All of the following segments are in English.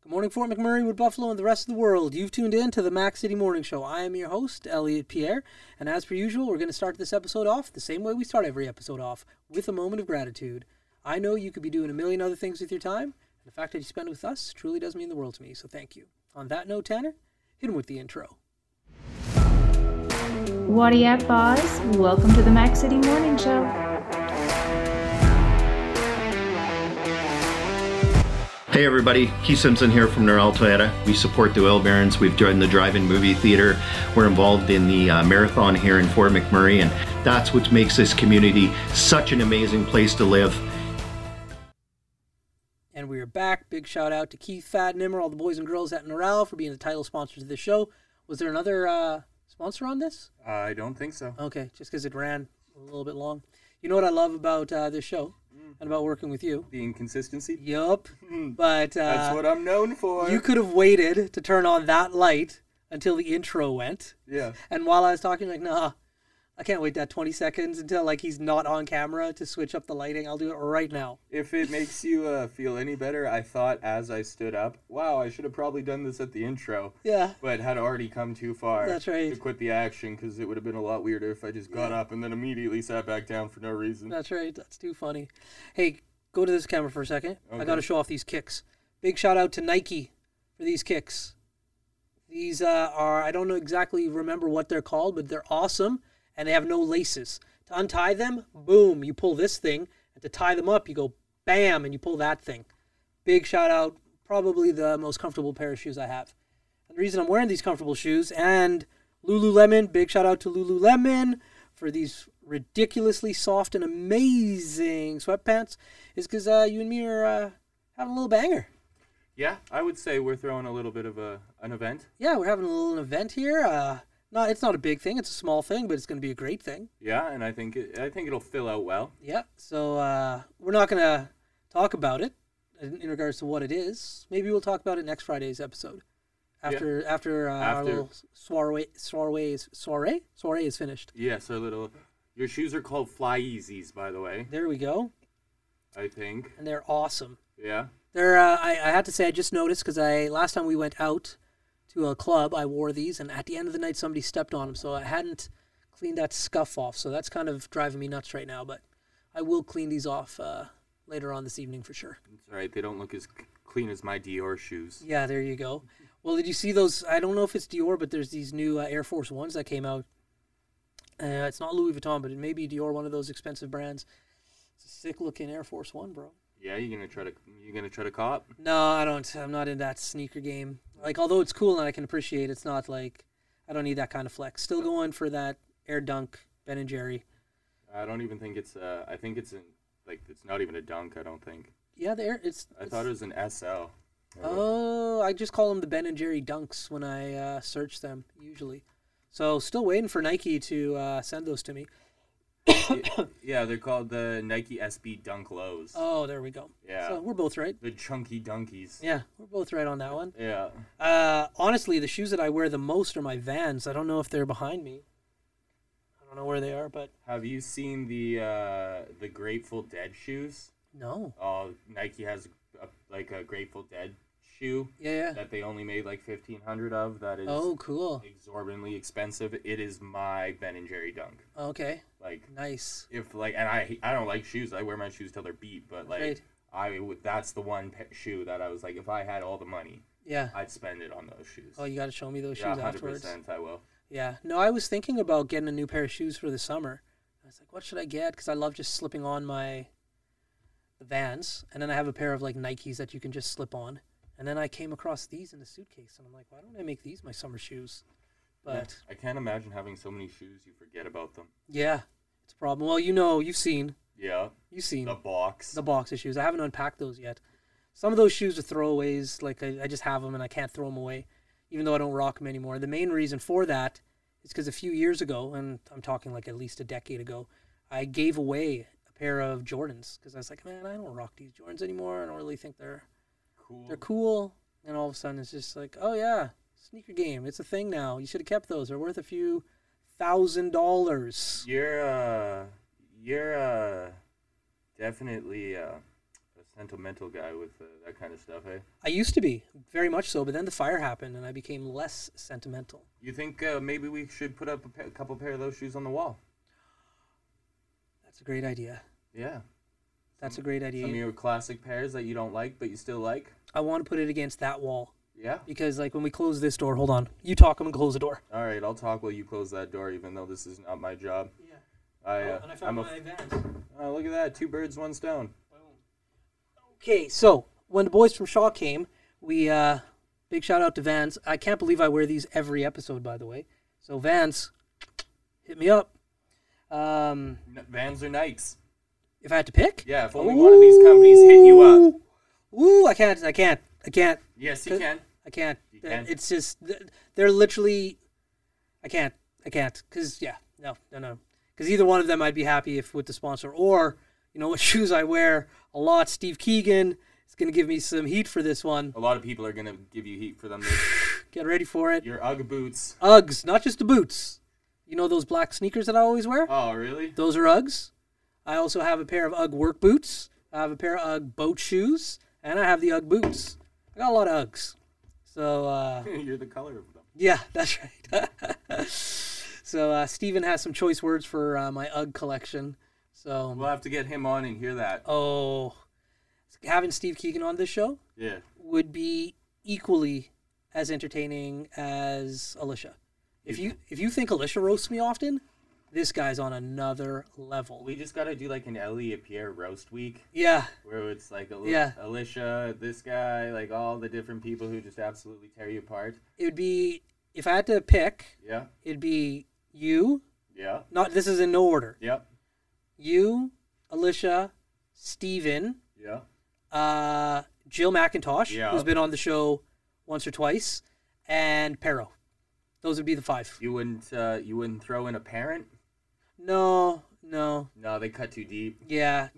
Good morning, Fort McMurray, Wood Buffalo, and the rest of the world. You've tuned in to the Mac City Morning Show. I am your host, Elliot Pierre, and as per usual, we're going to start this episode off the same way we start every episode off, with a moment of gratitude. I know you could be doing a million other things with your time, and the fact that you spend it with us truly does mean the world to me, so thank you. On that note, Tanner, hit him with the intro. Whatty up, boss? Welcome to the Mac City Morning Show. Hey everybody, Keith Simpson here from Norel Toyota. We support the Oil Barons. We've joined the drive-in movie theater. We're involved in the marathon here in Fort McMurray, and that's what makes this community such an amazing place to live. And we are back. Big shout out to Keith, Fat, Nimmer, all the boys and girls at Norel for being the title sponsors of this show. Was there another sponsor on this? I don't think so. Okay, just because it ran a little bit long. You know what I love about this show and about working with you? The inconsistency? Yup. But that's what I'm known for. You could have waited to turn on that light until the intro went. Yeah. And while I was talking, like, nah, I can't wait that 20 seconds until, like, he's not on camera to switch up the lighting. I'll do it right now. If it makes you feel any better, I thought as I stood up, wow, I should have probably done this at the intro. Yeah. But had already come too far. That's right. To quit the action, because it would have been a lot weirder if I just got up and then immediately sat back down for no reason. That's right. That's too funny. Hey, go to this camera for a second. Okay. I got to show off these kicks. Big shout out to Nike for these kicks. These are, I don't know exactly remember what they're called, but they're awesome. And they have no laces. To untie them, boom, you pull this thing. And to tie them up, you go bam, and you pull that thing. Big shout out, probably the most comfortable pair of shoes I have. And the reason I'm wearing these comfortable shoes, and Lululemon, big shout out to Lululemon for these ridiculously soft and amazing sweatpants, is because you and me are having a little banger. Yeah, I would say we're throwing a little bit of an event. Yeah, we're having a little event here. It's not a big thing. It's a small thing, but it's going to be a great thing. Yeah, and I think it'll fill out well. Yeah, so we're not going to talk about it in regards to what it is. Maybe we'll talk about it next Friday's episode after our little soiree is finished. Yes, your shoes are called Fly Easies, by the way. There we go. I think. And they're awesome. Yeah. They're I had to say I just noticed because last time we went out to a club, I wore these, and at the end of the night, somebody stepped on them, so I hadn't cleaned that scuff off, so that's kind of driving me nuts right now, but I will clean these off later on this evening for sure. That's all right. They don't look as clean as my Dior shoes. Yeah, there you go. Well, did you see those? I don't know if it's Dior, but there's these new Air Force Ones that came out. It's not Louis Vuitton, but it may be Dior, one of those expensive brands. It's a sick-looking Air Force One, bro. Yeah, you gonna try to cop? No, I don't. I'm not in that sneaker game. Like, although it's cool and I can appreciate, it's not like I don't need that kind of flex. Still going for that Air Dunk Ben and Jerry. I don't even think it's. I think it's it's not even a Dunk. I don't think. Yeah, I thought it was an SL. Oh, I just call them the Ben and Jerry Dunks when I search them usually. So still waiting for Nike to send those to me. Yeah, they're called the Nike SB Dunk Lows. Oh, there we go. Yeah. So we're both right. The chunky dunkies. Yeah, we're both right on that one. Yeah. Honestly, the shoes that I wear the most are my Vans. I don't know if they're behind me. I don't know where they are, but... Have you seen the Grateful Dead shoes? No. Oh, Nike has a Grateful Dead shoe. Yeah. That they only made 1,500 of. That is. Oh, cool. Exorbitantly expensive. It is my Ben and Jerry Dunk. Okay. Nice. If and I don't like shoes. I wear my shoes till they're beat. But right. That's the one shoe that I was like, if I had all the money, yeah, I'd spend it on those shoes. Oh, you got to show me those shoes 100%, afterwards. 100%. I will. Yeah. No, I was thinking about getting a new pair of shoes for the summer. I was like, what should I get? Because I love just slipping on the Vans, and then I have a pair of Nikes that you can just slip on. And then I came across these in the suitcase, and I'm like, why don't I make these my summer shoes? But yeah, I can't imagine having so many shoes you forget about them. Yeah, it's a problem. Well, you've seen. Yeah. You've seen. The box of shoes. I haven't unpacked those yet. Some of those shoes are throwaways. I just have them, and I can't throw them away, even though I don't rock them anymore. The main reason for that is because a few years ago, and I'm talking at least a decade ago, I gave away a pair of Jordans because I was like, man, I don't rock these Jordans anymore. I don't really think they're cool. They're cool, and all of a sudden it's just like, oh yeah, sneaker game. It's a thing now. You should have kept those. They're worth a few $1,000. You're definitely a sentimental guy with that kind of stuff, eh? I used to be very much so. But then the fire happened, and I became less sentimental. You think maybe we should put up a couple pair of those shoes on the wall? That's a great idea. Yeah. That's a great idea. Some of your classic pairs that you don't like, but you still like? I want to put it against that wall. Yeah. Because, like, when we close this door, hold on. You talk, I'm going to close the door. All right, I'll talk while you close that door, even though this is not my job. Yeah. And I found my Vans. Oh, look at that. 2 birds, 1 stone. Okay, so when the boys from Shaw came, we, big shout out to Vans. I can't believe I wear these every episode, by the way. So, Vans, hit me up. Vans or Nikes? If I had to pick? Yeah, if only one of these companies hit you up. Ooh, I can't. Yes, you can. I can't. You can. It's just, they're literally, I can't. Because, no. Because either one of them I'd be happy if with the sponsor. Or, you know what shoes I wear a lot, Steve Keegan is going to give me some heat for this one. A lot of people are going to give you heat for them. Get ready for it. Your UGG boots. Uggs, not just the boots. You know those black sneakers that I always wear? Oh, really? Those are Uggs. I also have a pair of UGG work boots. I have a pair of UGG boat shoes. And I have the UGG boots. I got a lot of Uggs. So, you're the color of them. Yeah, that's right. So, Steven has some choice words for my UGG collection. So we'll have to get him on and hear that. Oh, having Steve Keegan on this show would be equally as entertaining as Alicia. If you think Alicia roasts me often, this guy's on another level. We just got to do like an Elliot Pierre roast week. Yeah. Where it's like Alicia, this guy, like all the different people who just absolutely tear you apart. It would be, if I had to pick, it'd be you. Yeah. Not, this is in no order. Yep. You, Alicia, Steven. Yeah. Jill McIntosh, who's been on the show once or twice, and Pero. Those would be the 5. You wouldn't throw in a parent? No. No, they cut too deep. Yeah.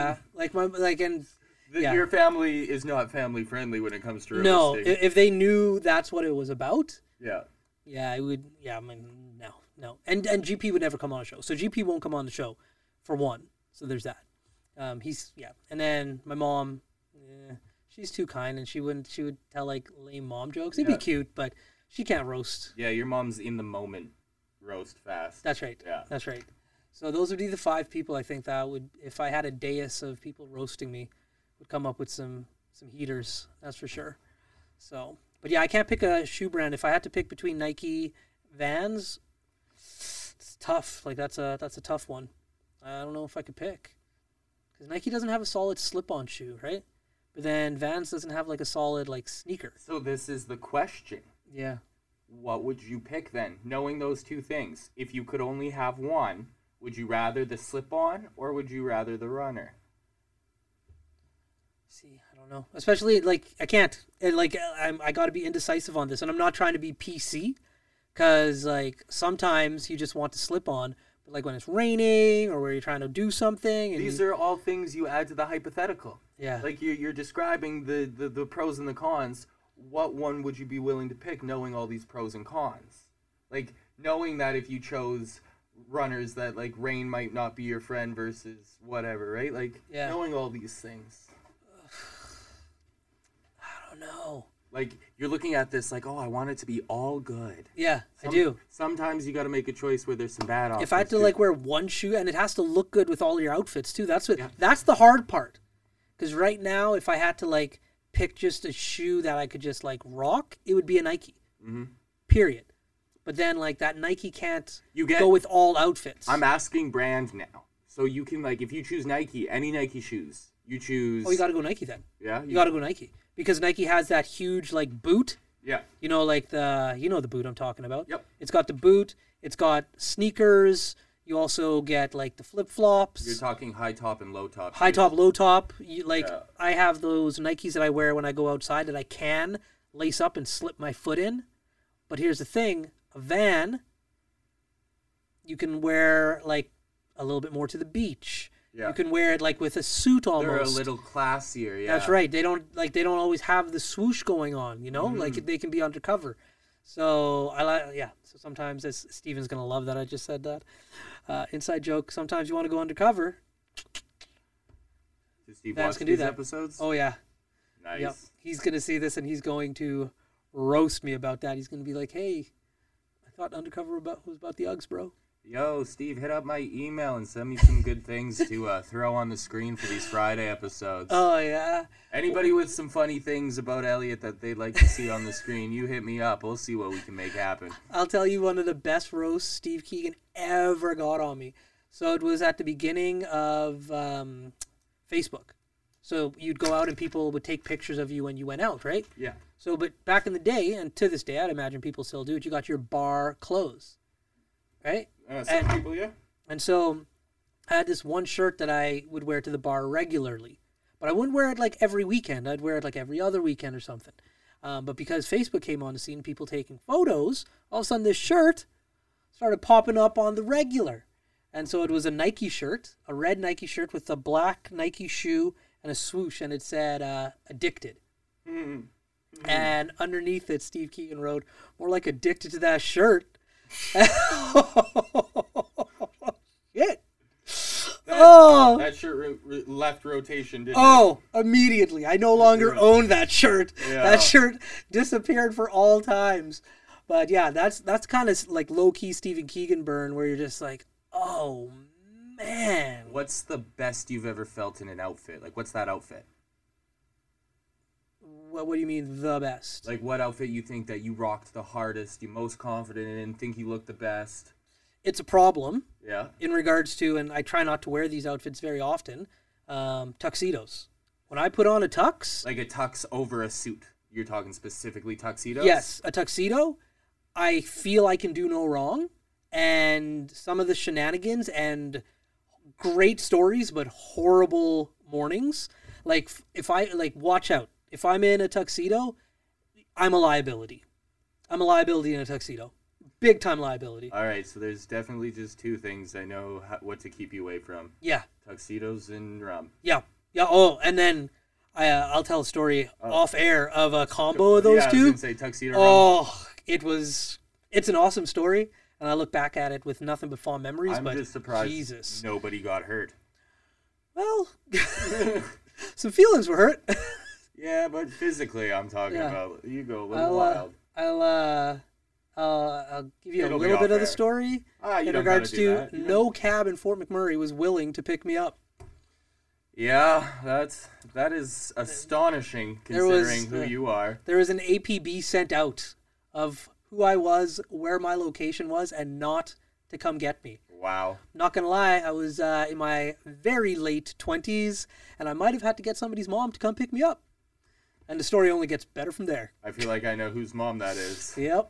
Your family is not family friendly when it comes to no. roasting. If they knew that's what it was about. Yeah. Yeah, it would. Yeah, I mean, no. And GP would never come on a show, so GP won't come on the show, for one. So there's that. And then my mom, she's too kind, and she would tell like lame mom jokes. It'd be cute, but she can't roast. Yeah, your mom's in the moment. Roast fast. That's right. Yeah. That's right. So those would be the 5 people I think that would, if I had a dais of people roasting me, would come up with some heaters. That's for sure. So, but yeah, I can't pick a shoe brand. If I had to pick between Nike, Vans, it's tough. Like that's a tough one. I don't know if I could pick, because Nike doesn't have a solid slip-on shoe, right? But then Vans doesn't have like a solid like sneaker. So this is the question. Yeah. What would you pick then, knowing those 2 things? If you could only have one, would you rather the slip-on or would you rather the runner? See, I don't know. Especially, like, I can't. I got to be indecisive on this. And I'm not trying to be PC, because, like, sometimes you just want to slip on. But, like, when it's raining or where you're trying to do something. And these are all things you add to the hypothetical. Yeah. Like, you're describing the pros and the cons. What one would you be willing to pick, knowing all these pros and cons? Like, knowing that if you chose runners, that, like, rain might not be your friend versus whatever, right? Like, knowing all these things. I don't know. Like, you're looking at this like, oh, I want it to be all good. Yeah, I do. Sometimes you got to make a choice where there's some bad options. If I had to, like, wear one shoe, and it has to look good with all your outfits, too. That's the hard part. Because right now, if I had to, like, pick just a shoe that I could just, like, rock, it would be a Nike. Mm-hmm. Period. But then, like, that Nike can't go with all outfits. I'm asking brand now. So you can, like, if you choose Nike, any Nike shoes, you choose... Oh, you got to go Nike then. Yeah? You got to go Nike. Because Nike has that huge, like, boot. Yeah. You know, like, the boot I'm talking about. Yep. It's got the boot. It's got sneakers. You also get, like, the flip-flops. You're talking high top and low top. High top, low top. I have those Nikes that I wear when I go outside that I can lace up and slip my foot in. But here's the thing. A Van, you can wear, like, a little bit more to the beach. Yeah. You can wear it, like, with a suit almost. They're a little classier, yeah. That's right. They don't always have the swoosh going on, you know? Mm-hmm. Like, they can be undercover. So, So sometimes, as Steven's going to love that I just said that. Inside joke, sometimes you want to go undercover. Does Steve watch these episodes? Oh, yeah. Nice. Yep. he's going to see this and he's going to roast me about that. He's going to be like, hey, I thought Undercover was about the Uggs, bro. Yo, Steve, hit up my email and send me some good things to throw on the screen for these Friday episodes. Oh, yeah. Anybody with some funny things about Elliot that they'd like to see on the screen, you hit me up. We'll see what we can make happen. I'll tell you one of the best roasts Steve Keegan ever got on me. So it was at the beginning of Facebook. So you'd go out and people would take pictures of you when you went out, right? Yeah. So, but back in the day, and to this day, I'd imagine people still do it, you got your bar clothes, right? Some people, yeah. And so I had this one shirt that I would wear to the bar regularly. But I wouldn't wear it like every weekend. I'd wear it like every other weekend or something. But because Facebook came on the scene, people taking photos, all of a sudden this shirt started popping up on the regular. And so it was a Nike shirt, a red Nike shirt with a black Nike shoe and a swoosh, and it said addicted. Mm-hmm. And underneath it, Steve Keegan wrote, more like addicted to that shirt. Shit. That shirt left rotation, didn't it? Immediately. I no longer own that shirt. Yeah. That shirt disappeared for all times. But yeah, that's kind of like low-key Stephen Keegan burn where you're just like, oh, man. What's the best you've ever felt in an outfit? Like, what's that outfit? What do you mean, the best? Like, what outfit you think that you rocked the hardest, you most confident in, think you looked the best? It's a problem. Yeah. In regards to, and I try not to wear these outfits very often, tuxedos. When I put on a tux... Like a tux over a suit. You're talking specifically tuxedos? Yes, a tuxedo. I feel I can do no wrong. And some of the shenanigans and great stories, but horrible mornings. Like, if I, watch out. If I'm in a tuxedo, I'm a liability. I'm a liability in a tuxedo. Big time liability. All right, so there's definitely just two things I know what to keep you away from. Yeah. Tuxedos and rum. Yeah. Yeah. Oh, and then I'll tell a story off air of a combo of those two. I was going to say tuxedo rum. Oh, it's an awesome story. And I look back at it with nothing but fond memories. I'm just surprised Jesus. Nobody got hurt. Well, some feelings were hurt. Yeah, but physically I'm talking about. You go a little wild. I'll give you a little bit of the story in regards to no cab in Fort McMurray was willing to pick me up. Yeah, that is astonishing considering who you are. There was an APB sent out of who I was, where my location was, and not to come get me. Wow. Not gonna lie, I was in my very late 20s, and I might have had to get somebody's mom to come pick me up. And the story only gets better from there. I feel like I know whose mom that is. Yep.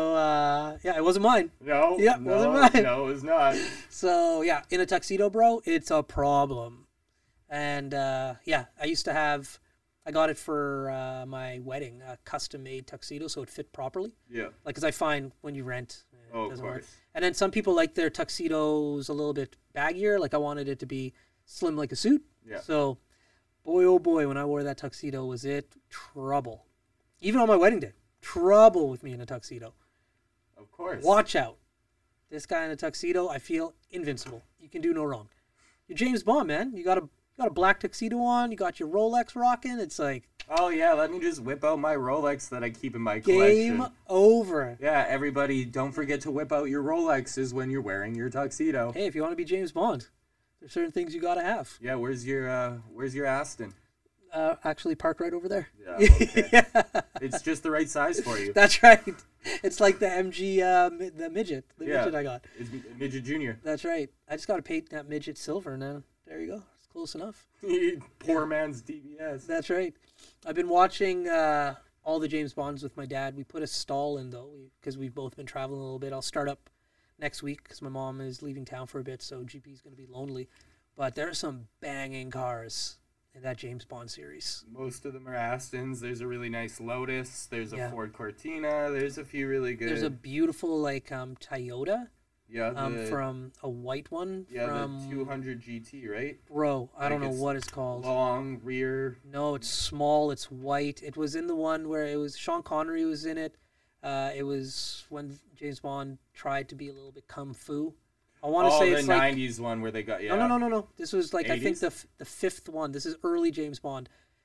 So, it wasn't mine. No. Yep, it wasn't mine. No, it was not. So, yeah, in a tuxedo, bro, it's a problem. And, I used to have, I got it for my wedding, a custom-made tuxedo, so it fit properly. Yeah. Like, because I find when you rent, it doesn't work. Course. And then some people like their tuxedos a little bit baggier. Like, I wanted it to be slim like a suit. Yeah. So... boy, oh boy, when I wore that tuxedo, was it trouble. Even on my wedding day, trouble with me in a tuxedo. Of course. Watch out. This guy in a tuxedo, I feel invincible. You can do no wrong. You're James Bond, man. You got a black tuxedo on. You got your Rolex rocking. It's like... oh, yeah, let me just whip out my Rolex that I keep in my collection. Game over. Yeah, everybody, don't forget to whip out your Rolexes when you're wearing your tuxedo. Hey, if you want to be James Bond... there's certain things you got to have. Yeah, where's your Aston? Actually parked right over there. Yeah, okay. Yeah. It's just the right size for you. That's right. It's like the MG, the midget. The midget I got. It's Midget Junior. That's right. I just got to paint that midget silver, and then there you go. It's close enough. Poor man's DBS. That's right. I've been watching all the James Bonds with my dad. We put a stall in, though, because we've both been traveling a little bit. I'll start up next week because my mom is leaving town for a bit, so GP's going to be lonely. But there are some banging cars in that James Bond series. Most of them are Astons. There's a really nice Lotus. There's a Ford Cortina. There's a few really good. There's a beautiful Toyota. Yeah. From a white one. Yeah, from, the 200 GT, right? Bro, I don't know what it's called. Long rear. No, it's small. It's white. It was in the one where it was Sean Connery was in it. It was when James Bond tried to be a little bit kung fu. I want to say it's the like 90s one where they got No. This was like 80s? I think the fifth one. This is early James Bond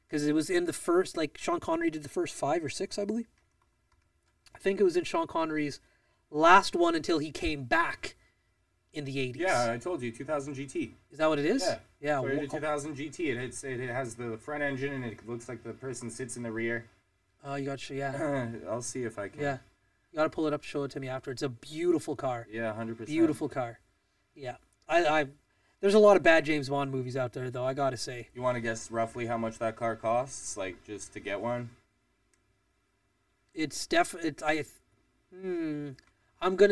because it was in the first, like Sean Connery did the first 5 or 6, I believe. I think it was in Sean Connery's last one until he came back in the 80s. Yeah, I told you, 2000 GT. Is that what it is? Yeah. Toyota 2000 GT. It has the front engine, and it looks like the person sits in the rear. Oh, you got yeah. I'll see if I can. Yeah. You got to pull it up, show it to me after. It's a beautiful car. Yeah, 100%. Beautiful car. Yeah. I there's a lot of bad James Bond movies out there, though, I got to say. You want to guess roughly how much that car costs, like, just to get one? It's I'm going to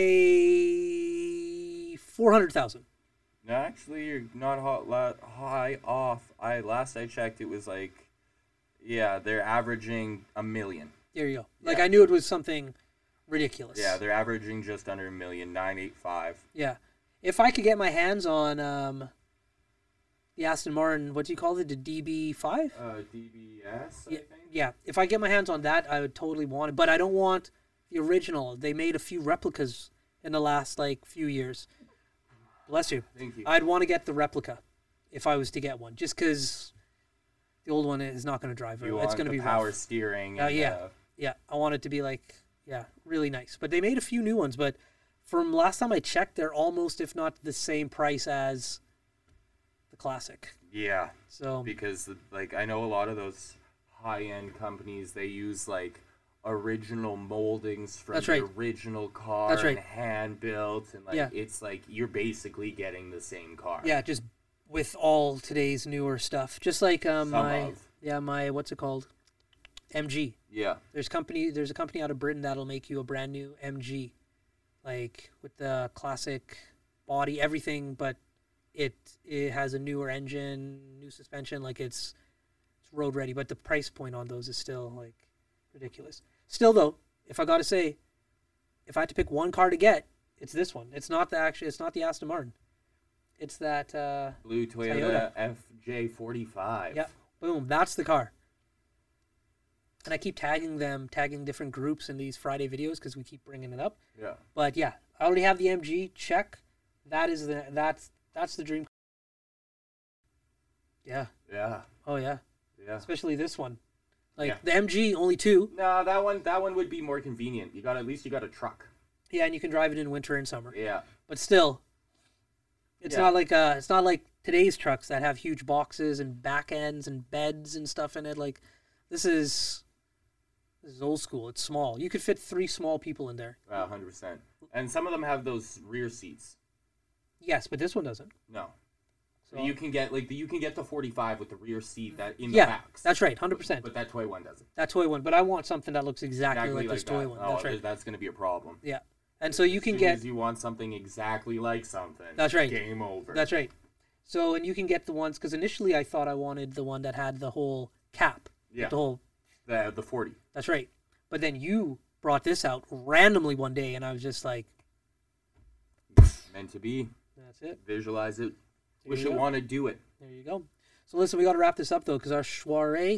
say 400,000. No, actually, you're not high off. Last I checked, it was like, yeah, they're averaging $1 million. There you go. Like, I knew it was something ridiculous. Yeah, they're averaging just under $1 million, 985. Yeah. If I could get my hands on the Aston Martin, what do you call it, the DB5? DBS, I yeah, think. Yeah, if I get my hands on that, I would totally want it. But I don't want the original. They made a few replicas in the last, few years. Bless you. Thank you. I'd want to get the replica if I was to get one, just because the old one is not going to drive very well. It's going to be power rough. Steering. Yeah. I want it to be really nice. But they made a few new ones. But from last time I checked, they're almost, if not the same price as the classic. Yeah. So because I know a lot of those high-end companies, they use original moldings from the original car. That's right. And hand built, and it's you're basically getting the same car. Yeah, just with all today's newer stuff. Just like my what's it called? MG. Yeah. There's a company out of Britain that'll make you a brand new MG, with the classic body, everything, but it has a newer engine, new suspension, it's road ready, but the price point on those is still ridiculous. Still though, if I got to say, if I had to pick one car to get, it's this one. It's not the Aston Martin. It's that blue Toyota FJ45. Yeah, boom, that's the car. And I keep tagging different groups in these Friday videos because we keep bringing it up. Yeah. But yeah, I already have the MG. Check. That's the dream. Yeah. Yeah. Oh yeah. Yeah. Especially this one. The MG only 2. No, that one would be more convenient. At least you got a truck. Yeah, and you can drive it in winter and summer. Yeah. But still, it's not like today's trucks that have huge boxes and back ends and beds and stuff in it. This is old school. It's small. You could fit 3 small people in there. 100%. And some of them have those rear seats. Yes, but this one doesn't. No. So you can get the 45 with the rear seat the backs. Yeah, that's right, 100%. But that toy one doesn't. That toy one, but I want something that looks exactly like this toy one. That's right. That's going to be a problem. Yeah, and so you can get. You want something exactly like something. That's right. Game over. That's right. So and you can get the ones because initially I thought I wanted the one that had the whole cap. Yeah. The whole. The 40. That's right. But then you brought this out randomly one day, and I was just like. Meant to be. That's it. Visualize it. Wish it want to do it. There you go. So listen, we got to wrap this up though, because our soiree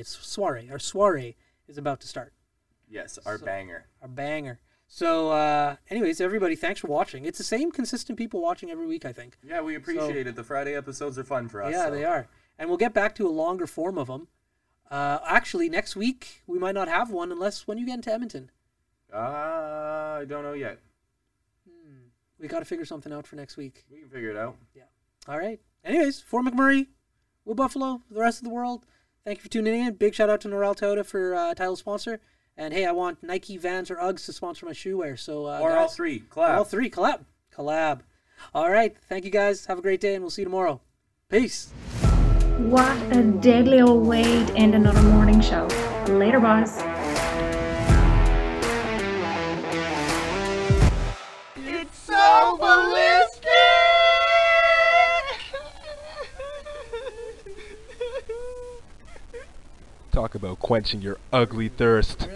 is about to start. Yes, our banger. So, anyways, everybody, thanks for watching. It's the same consistent people watching every week, I think. Yeah, we appreciate it. The Friday episodes are fun for us. Yeah, they are, and we'll get back to a longer form of them. Actually, next week we might not have one unless when you get into Edmonton. I don't know yet. We got to figure something out for next week. We can figure it out. Yeah. All right. Anyways, for McMurray, Will Buffalo, the rest of the world, thank you for tuning in. Big shout out to Norel Toyota for title sponsor. And hey, I want Nike, Vans, or Uggs to sponsor my shoe wear. So or guys, all three. Collab. All three. Collab. All right. Thank you guys. Have a great day, and we'll see you tomorrow. Peace. What a deadly old way to end another morning show. Later, boys. It's so ballistic! Talk about quenching your ugly thirst.